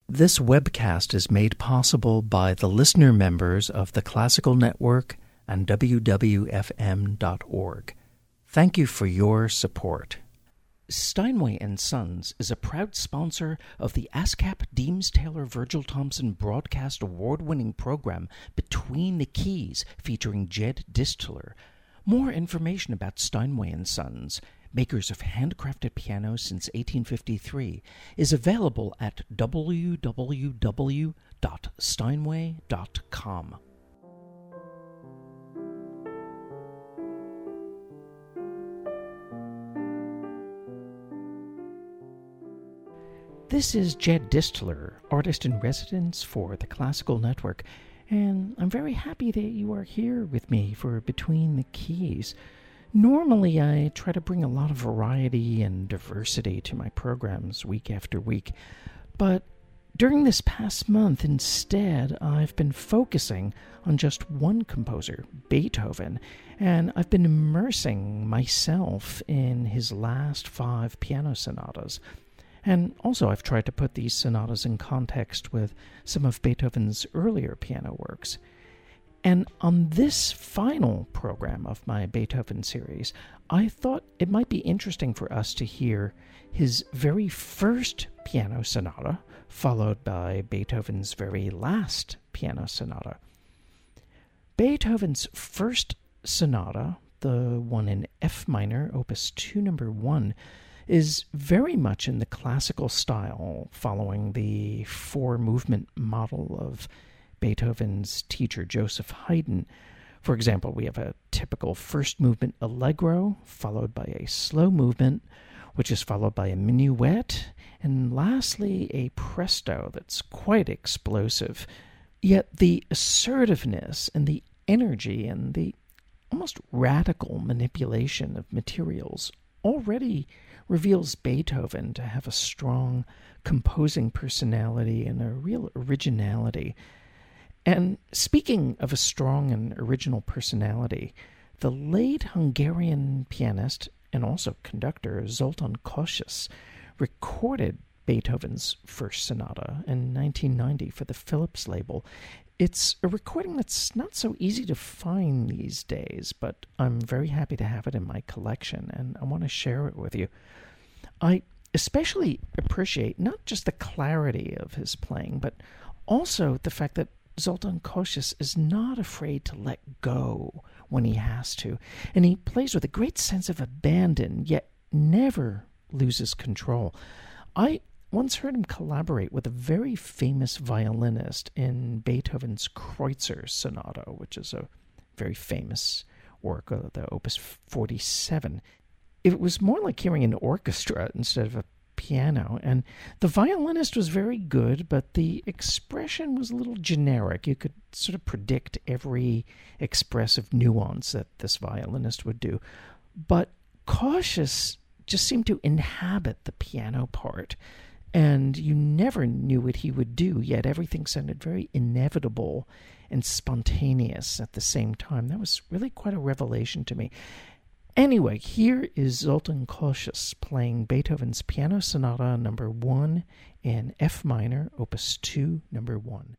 This webcast is made possible by the listener members of the Classical Network and WWFM.org. Thank you for your support. Steinway & Sons is a proud sponsor of the ASCAP Deems Taylor Virgil Thompson broadcast award-winning program Between the Keys, featuring Jed Distler. More information about Steinway & Sons, makers of handcrafted pianos since 1853, is available at www.steinway.com. This is Jed Distler, artist in residence for the Classical Network, and I'm very happy that you are here with me for Between the Keys. Normally, I try to bring a lot of variety and diversity to my programs week after week, but during this past month, instead, I've been focusing on just one composer, Beethoven, and I've been immersing myself in his last 5 piano sonatas. And also I've tried to put these sonatas in context with some of Beethoven's earlier piano works. And on this final program of my Beethoven series, I thought it might be interesting for us to hear his very first piano sonata, followed by Beethoven's very last piano sonata. Beethoven's first sonata, the one in F minor, Opus 2, number 1, is very much in the classical style, following the 4-movement model of Beethoven's teacher Joseph Haydn. For example, we have a typical first movement allegro, followed by a slow movement, which is followed by a minuet, and lastly a presto that's quite explosive. Yet the assertiveness and the energy and the almost radical manipulation of materials already reveals Beethoven to have a strong composing personality and a real originality. And speaking of a strong and original personality, the late Hungarian pianist and also conductor Zoltán Kossuth recorded Beethoven's first sonata in 1990 for the Philips label. It's a recording that's not so easy to find these days, but I'm very happy to have it in my collection, and I want to share it with you. I especially appreciate not just the clarity of his playing, but also the fact that Zoltán Kossuth is not afraid to let go when he has to, and he plays with a great sense of abandon, yet never loses control. I once heard him collaborate with a very famous violinist in Beethoven's Kreutzer Sonata, which is a very famous work, the Opus 47. It was more like hearing an orchestra instead of a piano, and the violinist was very good, but the expression was a little generic. You could sort of predict every expressive nuance that this violinist would do. But Kossuth just seemed to inhabit the piano part, and you never knew what he would do, yet everything sounded very inevitable and spontaneous at the same time. That was really quite a revelation to me. Anyway, here is Zoltán Kossuth playing Beethoven's Piano Sonata number 1 in F minor, Opus 2, number 1.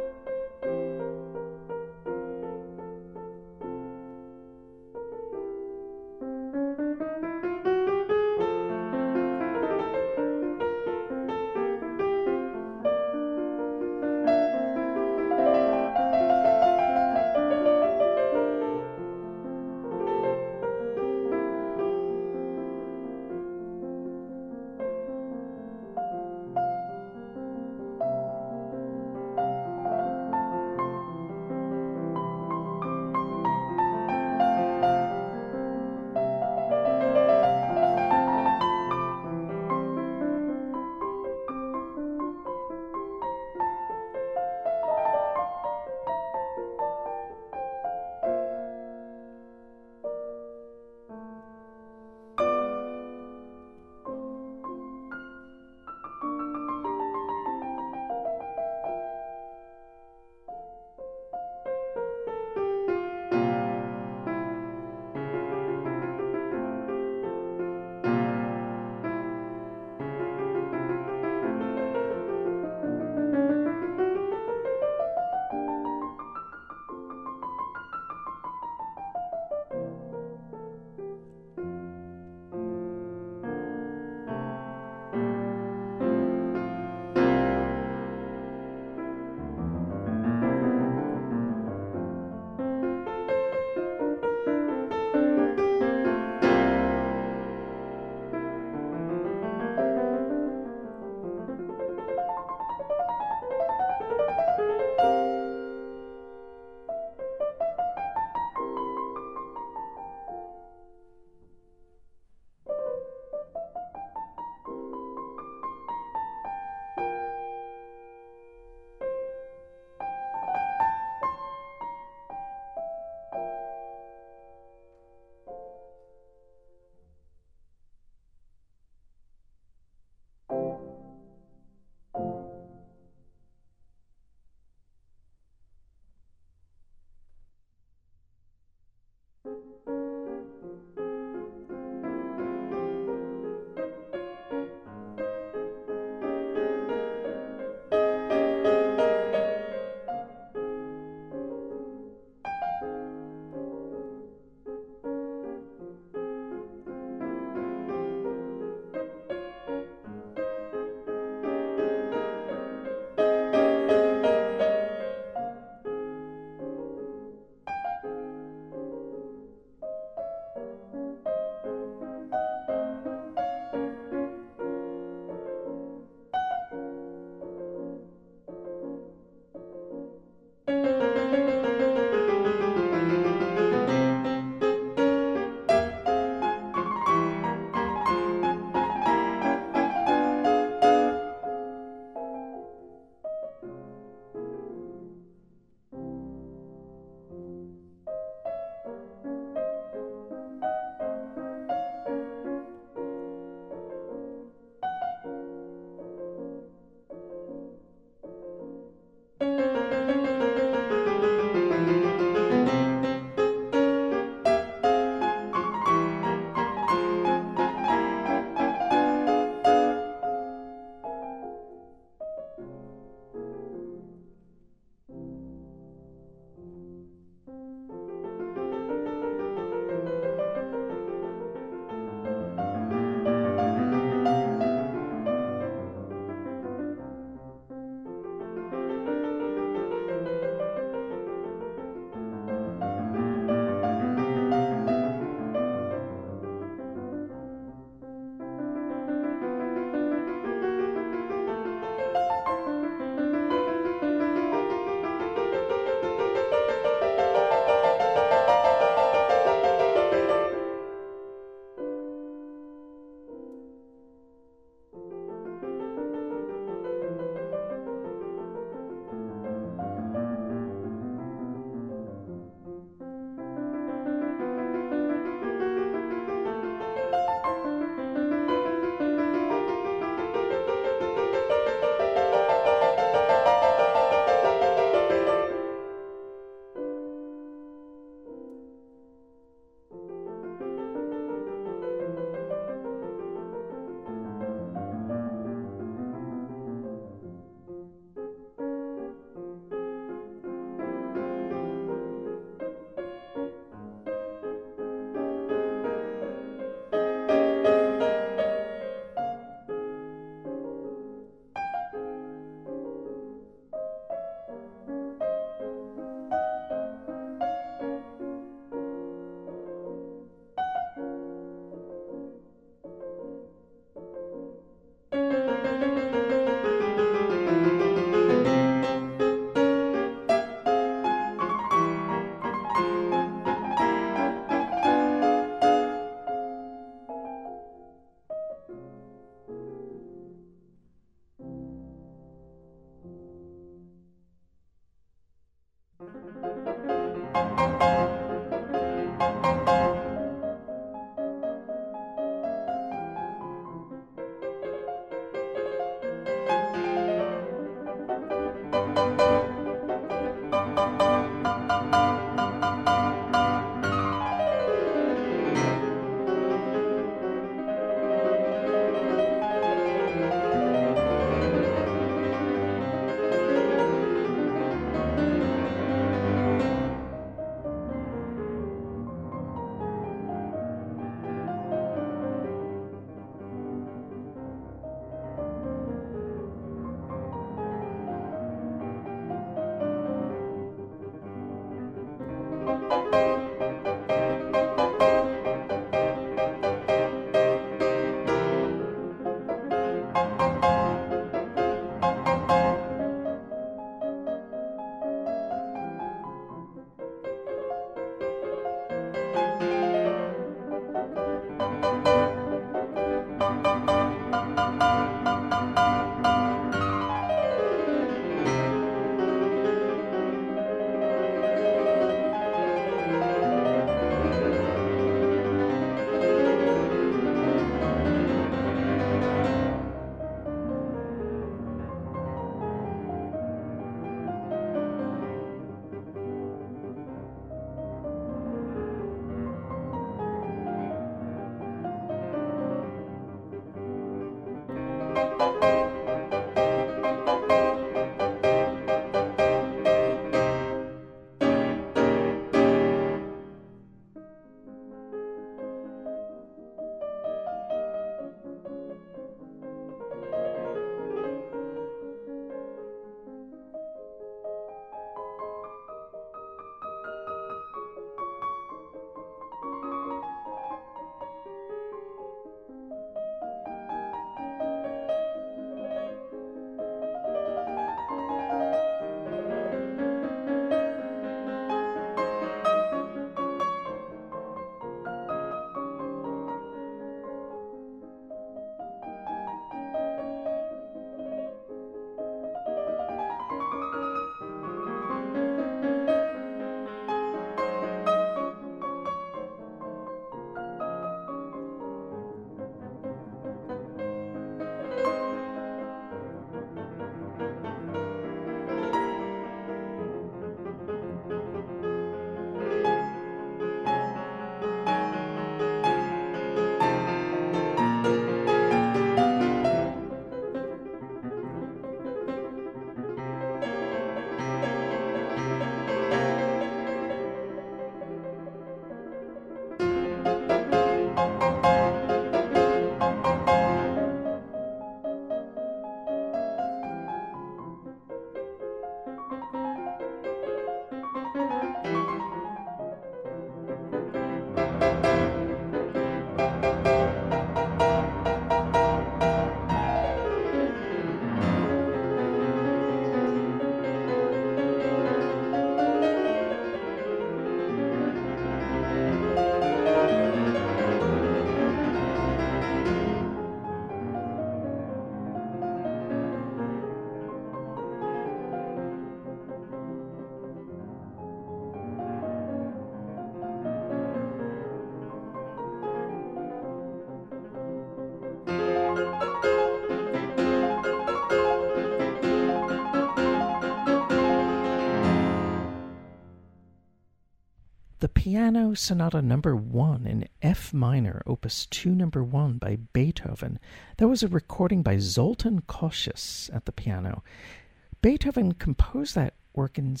The Piano Sonata Number 1 in F minor, Opus 2 Number 1 by Beethoven. That was a recording by Zoltan Kocsis at the piano. Beethoven composed that work in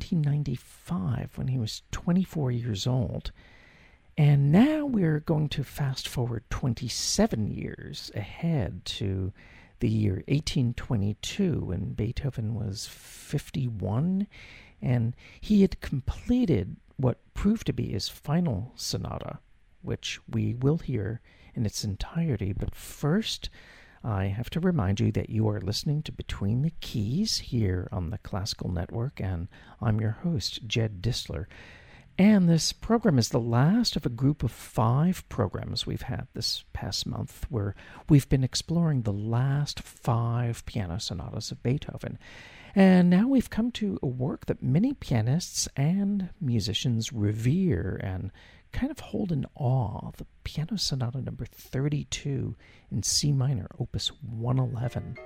1795 when he was 24 years old. And now we're going to fast forward 27 years ahead to the year 1822 when Beethoven was 51, and he had completed what proved to be his final sonata, which we will hear in its entirety. But first, I have to remind you that you are listening to Between the Keys here on the Classical Network, and I'm your host, Jed Disler. And this program is the last of a group of 5 programs we've had this past month, where we've been exploring the last 5 piano sonatas of Beethoven. And now we've come to a work that many pianists and musicians revere and kind of hold in awe, the Piano Sonata Number 32 in C minor, Opus 111.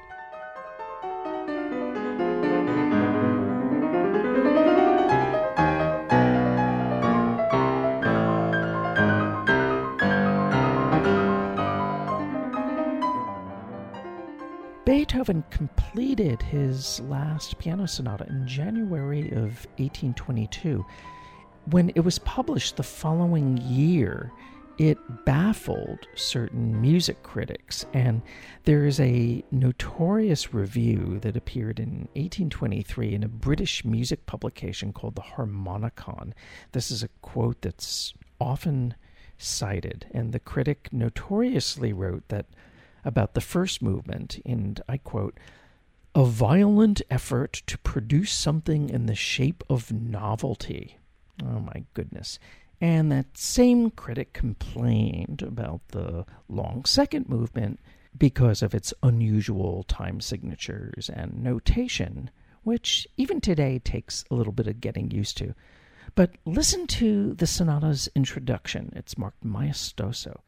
Beethoven completed his last piano sonata in January of 1822. When it was published the following year, it baffled certain music critics, and there is a notorious review that appeared in 1823 in a British music publication called the Harmonicon. This is a quote that's often cited, and the critic notoriously wrote that about the first movement, and I quote, "a violent effort to produce something in the shape of novelty." Oh my goodness. And that same critic complained about the long second movement because of its unusual time signatures and notation, which even today takes a little bit of getting used to. But listen to the sonata's introduction. It's marked maestoso.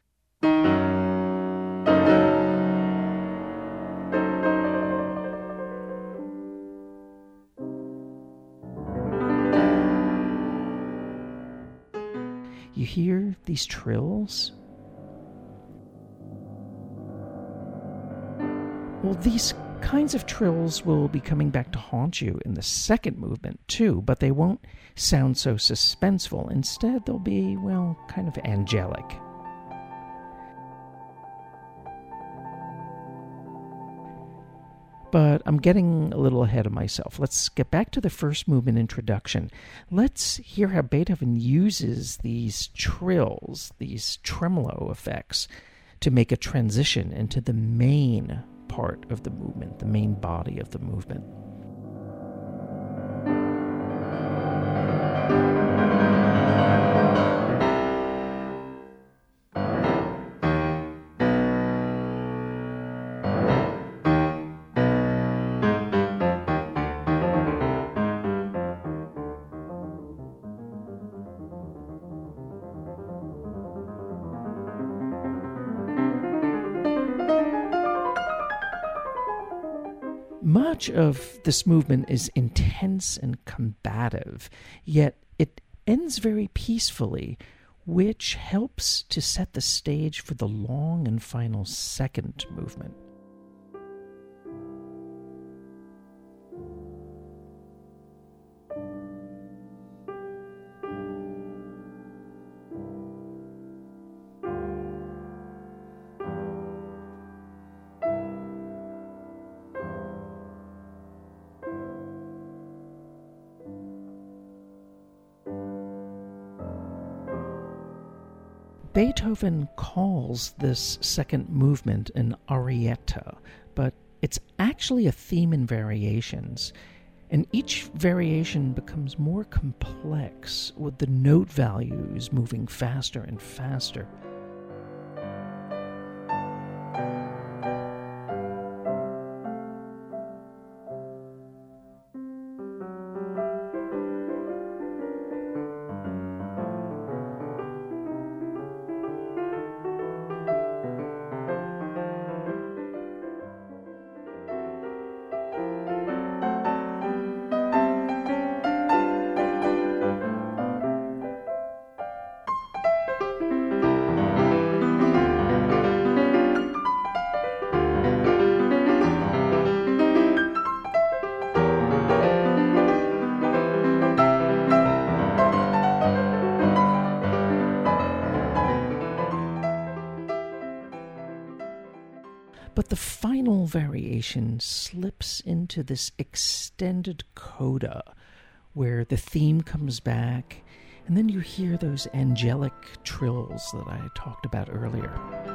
You hear these trills? Well, these kinds of trills will be coming back to haunt you in the second movement, too, but they won't sound so suspenseful. Instead, they'll be, well, kind of angelic. But I'm getting a little ahead of myself. Let's get back to the first movement introduction. Let's hear how Beethoven uses these trills, these tremolo effects, to make a transition into the main part of the movement, the main body of the movement. Much of this movement is intense and combative, yet it ends very peacefully, which helps to set the stage for the long and final second movement. Beethoven calls this second movement an arietta, but it's actually a theme in variations, and each variation becomes more complex with the note values moving faster and faster. But the final variation slips into this extended coda where the theme comes back, and then you hear those angelic trills that I talked about earlier.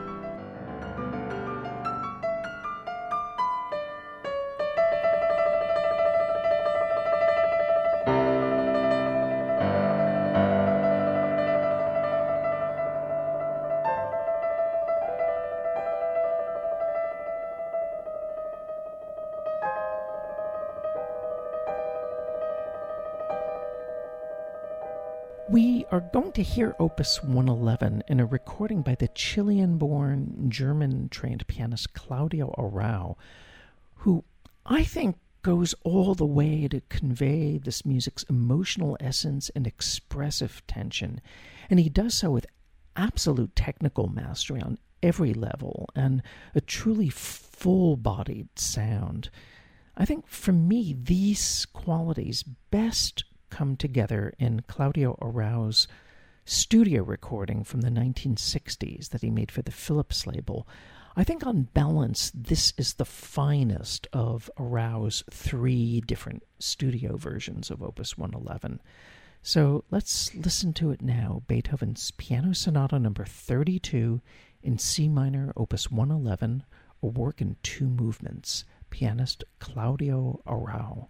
We are going to hear Opus 111 in a recording by the Chilean-born, German-trained pianist Claudio Arrau, who I think goes all the way to convey this music's emotional essence and expressive tension. And he does so with absolute technical mastery on every level and a truly full-bodied sound. I think for me, these qualities best come together in Claudio Arrau's studio recording from the 1960s that he made for the Philips label. I think on balance, this is the finest of Arrau's 3 different studio versions of Opus 111. So let's listen to it now, Beethoven's Piano Sonata number 32 in C minor, Opus 111, a work in 2 movements, pianist Claudio Arrau.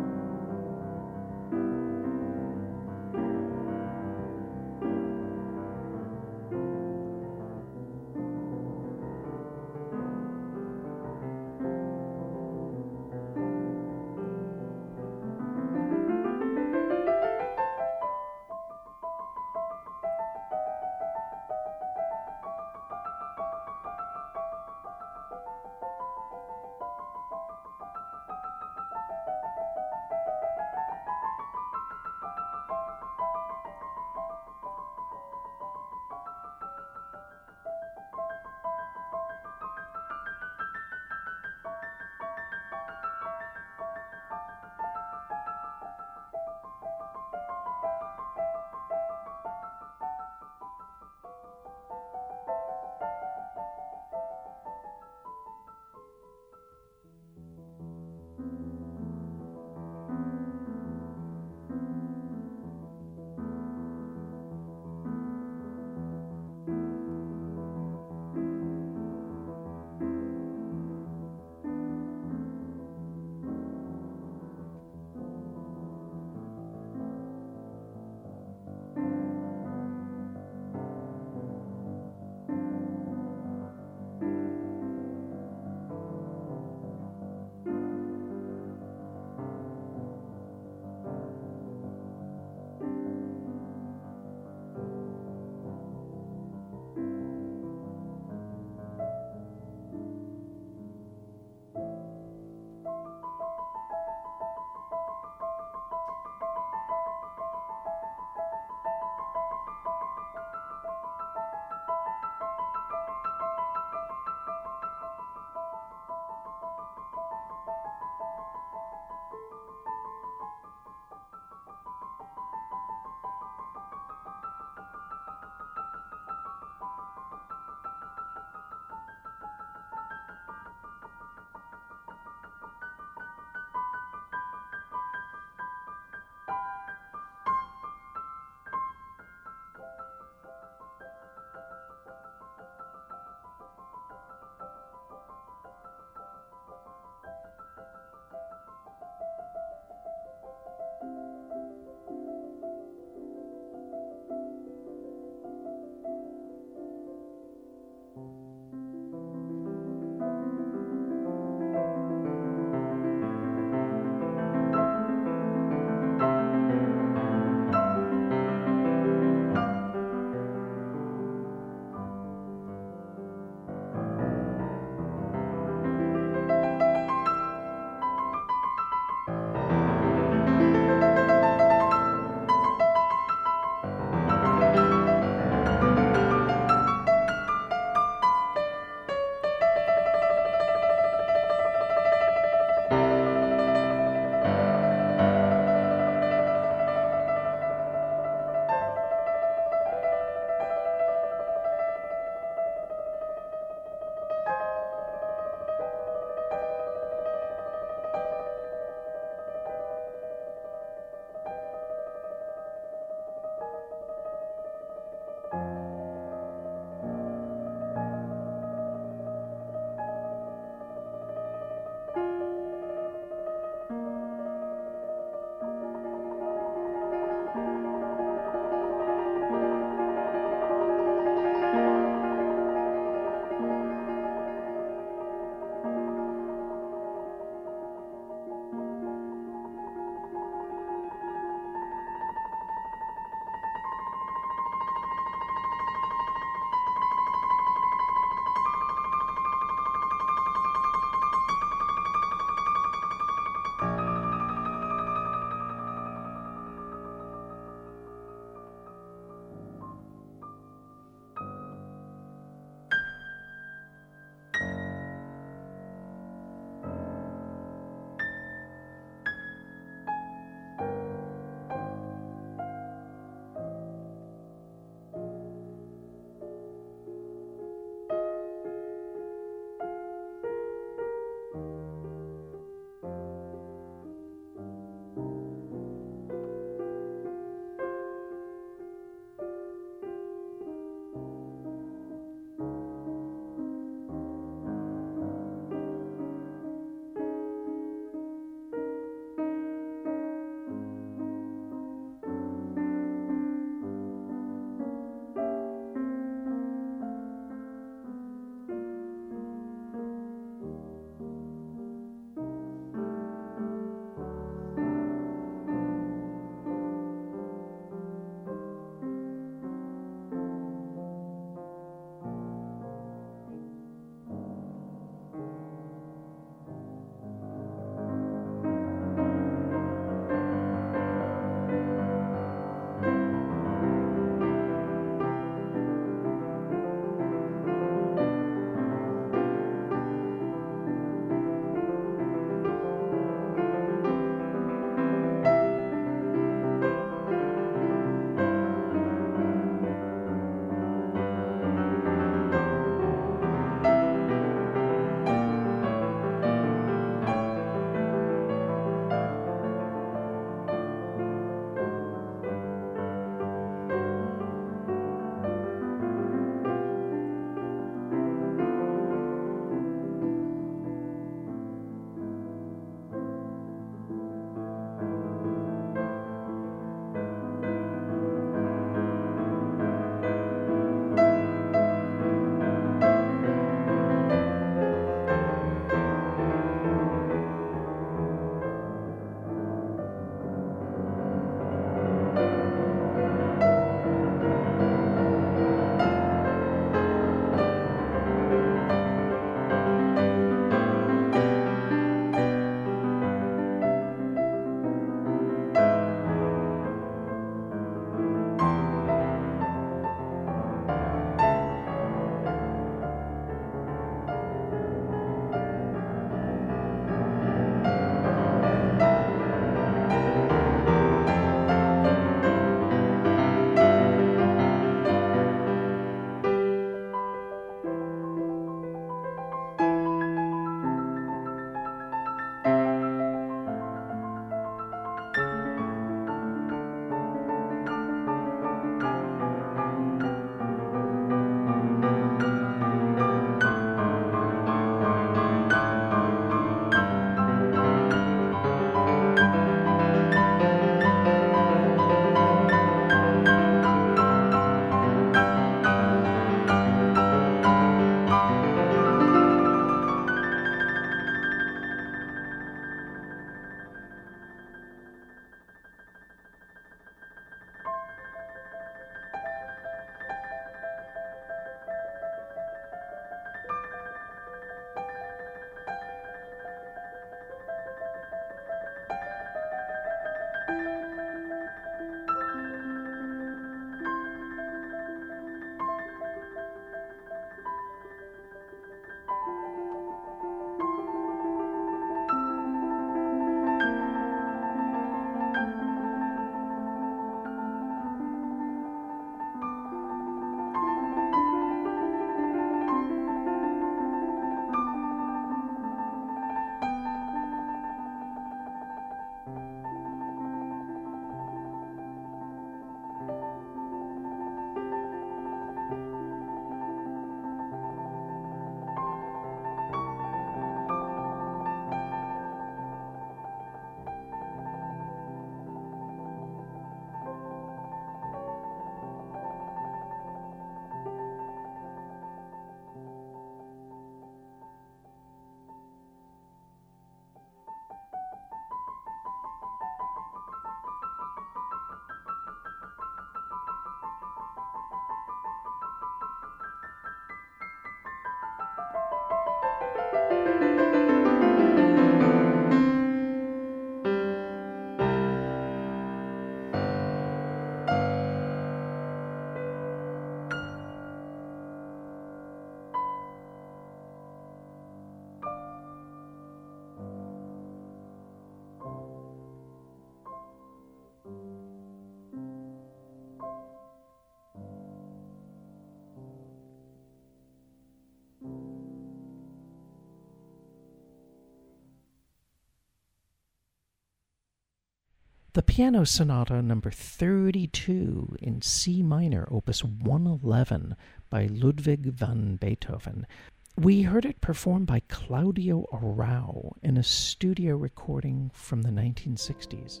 the Piano Sonata number 32 in C minor, opus 111 by Ludwig van Beethoven. We heard it performed by Claudio Arrau in a studio recording from the 1960s.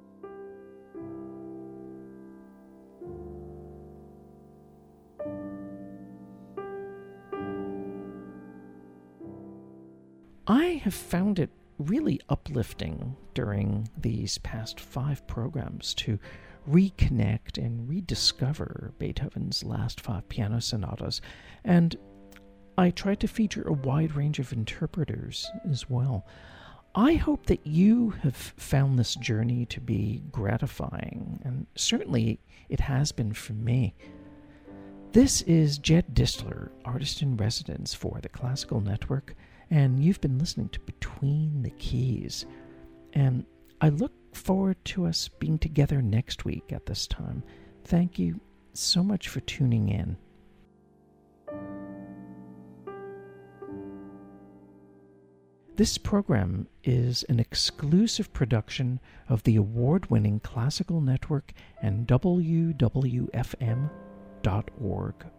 I have found it really uplifting during these past 5 programs to reconnect and rediscover Beethoven's last 5 piano sonatas, and I tried to feature a wide range of interpreters as well. I hope that you have found this journey to be gratifying, and certainly it has been for me. This is Jed Distler, Artist in Residence for the Classical Network, and you've been listening to Between the Keys. And I look forward to us being together next week at this time. Thank you so much for tuning in. This program is an exclusive production of the award-winning Classical Network and WWFM.org.